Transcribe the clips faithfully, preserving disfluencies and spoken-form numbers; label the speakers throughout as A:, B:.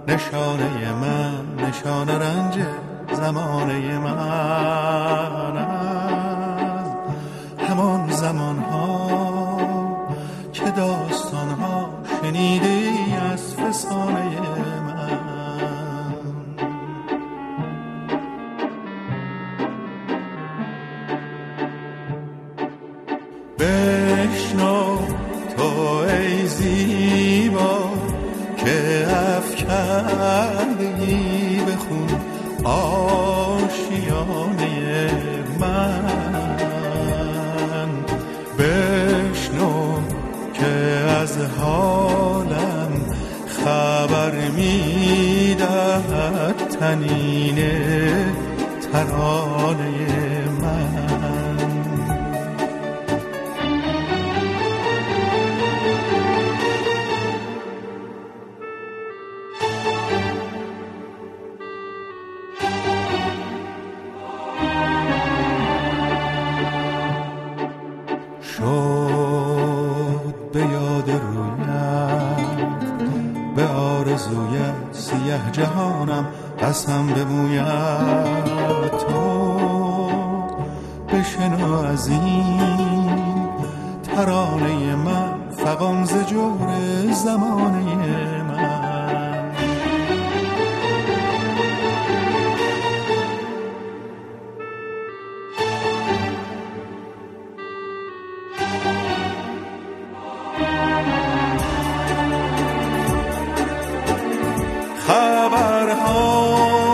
A: نشانه من، نشانه رنج زمانه من، از همان زمان ها که داستان ها شنیدی از فسانه من. بشنو تو ای زیبا که افکندگی به خون آشیانه من. بشنو که از حالم خبر میدهد طنین ترانه من. شد به یاد رویت، به آرزویت سیه جهانم قسم بموید. تو بشنو از این ترانه من، فغان ز جور زمانه من. خبرها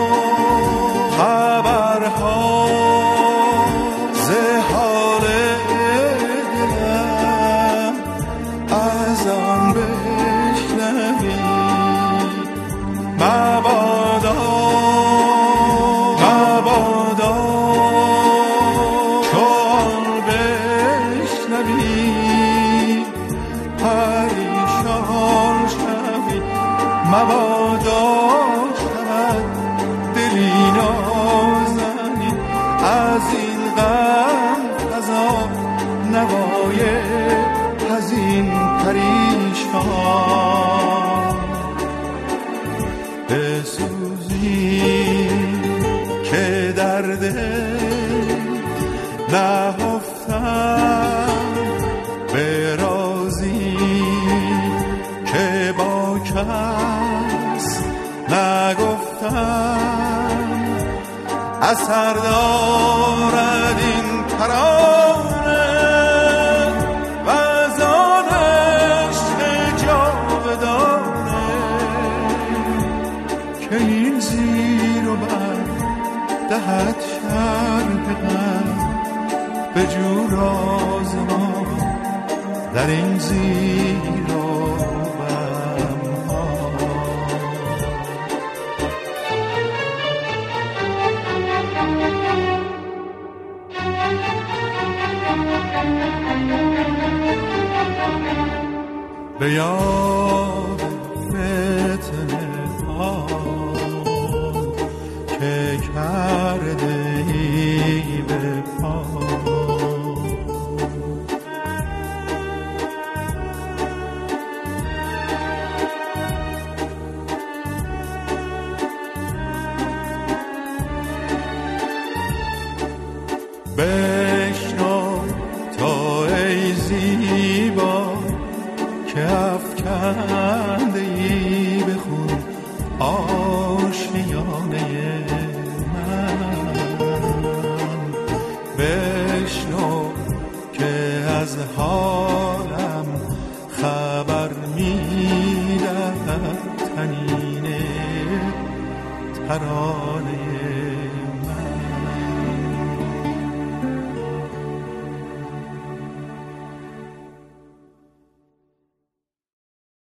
A: خبرها ز حال دلم از آن بشنوی. مبادا مبادا تو آن بشنوی پریشان شوی. مبادا شود دلی نازنی از این غم عذاب نوای حزین پریشان. بسوزی که درد نهفتم، به رازی که با کس نگفتم. اثر دارد این ترانه و از آن عشق جاودانه که این زیر و بر دهد شرح غم. به جو راز ما در این زیر و به یاد فتنه ها که کرده ای به پا. بشنو تو ای زیبا که افکنده ای به خون آشیانه من. بشنو که از حالم خبر میدهد طنین ترانه